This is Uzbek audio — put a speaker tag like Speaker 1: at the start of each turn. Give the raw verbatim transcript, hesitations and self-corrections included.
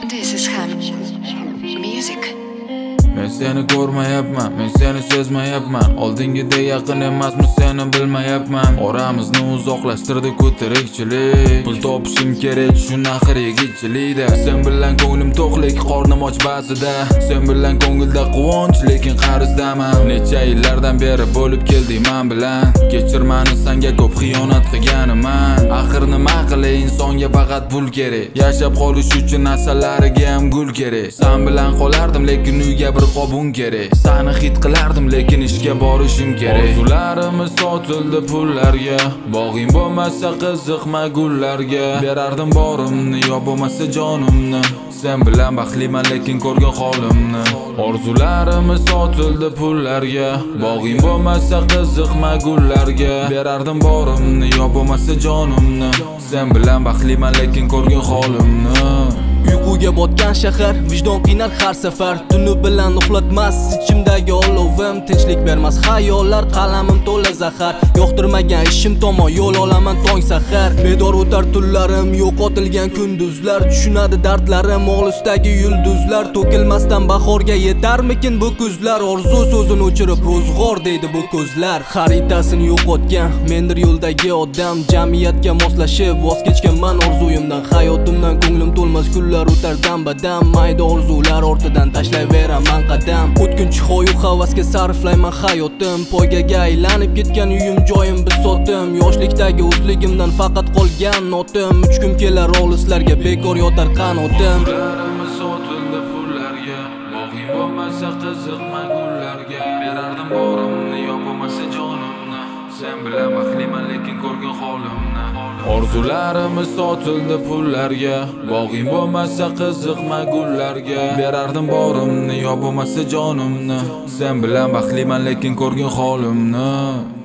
Speaker 1: This is Ham Music.
Speaker 2: Men seni ko'rmayapman, men seni sezmayapman. Oldingidek yaqin emasmiz, seni bilmayapman. Oramizni uzoqlashtirdi ko'tirikchilik. Pul topishim kerak shu axir yigitchilikda. Sen bilan ko'nglim to'qlik, qornim och ba'zida. Sen bilan ko'ngilda quvonch, lekin qarzdaman. Necha yillardan beri bo'lib keldik men bilan. Kechir meni, senga ko'p xiyonat qilganman. Axir nima qilay, insonga faqat pul kerak. Yashab qolish uchun asalariga ham gul kerak. Sen bilan qolardim, lekin uyga bir qobun kerak. Seni hit qilardim, lekin ishga borishim kerak. Orzularimiz sotildi pullarga. Bog'ing bo'lmasa qiziqma gullarga. Berardim borimni, yo bo'lmasa jonimni. Sen bilan baxtliman, lekin ko'rgan holimni. Orzularimiz sotildi pullarga. Bog'ing bo'lmasa qiziqma gullarga. Berardim borimni, yo bo'lmasa jonimni. Sen bilan baxtliman, lekin ko'rgan holimni.
Speaker 3: Uyquga botgan shahar, vijdon qiynar har safar. Tuni bilan uxlatmas ichimdagi olovim, tinchlik bermas xayollar, qalamim to'la zahar. Yo'qtirmagan ishim tomon yo'l olaman tong sahar. Bedor o'tar tunlarim, yo'qotilgan kunduzlar. Tushunadi dardlarim, olisdagi yulduzlar. To'kilmasdan bahorga yetarmikin bu kuzlar. Orzu so'zini o'chirib ro'zg'or deydi bu ko'zlar. Xaritasini yo'qotgan mendir yo'ldagi odam. Jamiyatga moslashib voz kechganman orzuyimdan. Hayotimdan ko'nglim to'lmas kunlar o'tar dam-badam. Mayda orzular ortidan tashlayveraman qadam. O'tkinchi xoyu havasga sarflayman hayotim. Poygaga aylanib ketgan uyim joyim bisotim. Yoshlikdagi o'zligimdan faqat qolgan notim. Uch kun kelar olislarga bekor yotar qanotim.
Speaker 2: Orzularimiz sotildi pullarga. Bog'ing bo'lmasa qiziqma gullarga. Berardim borimni, yo bo'lmasa jonimni. Sen bilan baxtliman, lekin ko'rgan holimni. Orzularimiz sotildi pullarga. Bog'ing bo'lmasa qiziqma gullarga. Berardim borimni, yo bo'lmasa jonimni. Sen bilan baxtliman, lekin ko'rgan holimni.